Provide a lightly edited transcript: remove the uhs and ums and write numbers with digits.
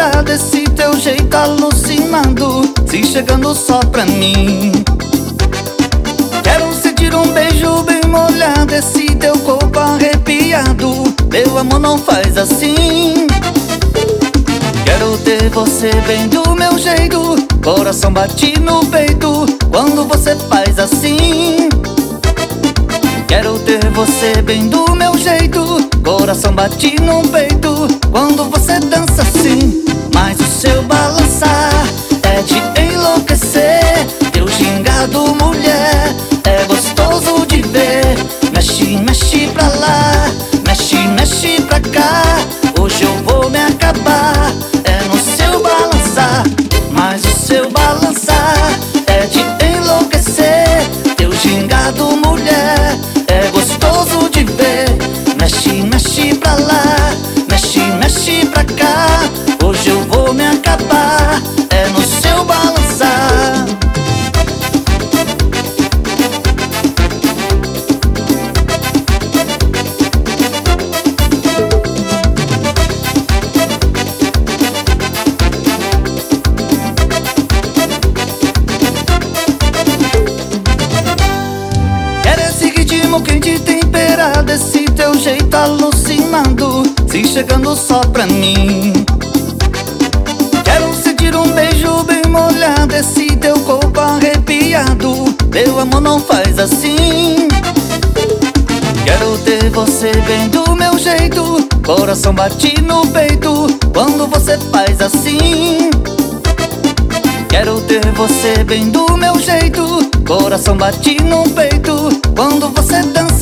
temperado, esse teu jeito alucinando, se chegando só pra mim. Quero sentir um beijo bem molhado, esse teu corpo arrepiado, meu amor, não faz assim. Quero ter você bem do meu jeito, coração bate no peito quando você faz assim. Quero ter você bem do meu jeito, coração bate no peito quando você dança assim. Mas o seu balançar é de enlouquecer, teu gingado, mulher, é gostoso de ver. Mexe, mexe pra lá, mexe, mexe pra cá, hoje eu vou me acabar, é no seu balançar. Mas o seu balançar é de enlouquecer, teu gingado, mulher, é gostoso de ver. Mexe, mexe pra lá, mexe, mexe pra cá, hoje eu vou me acabar, é no seu balançar. Quente temperado, esse teu jeito alucinando, se chegando só pra mim. Quero sentir um beijo bem molhado, esse teu corpo arrepiado, meu amor, não faz assim. Quero ter você bem do meu jeito, coração bate no peito quando você faz assim. Quero ter você bem do meu jeito, coração bate no peito quando você dança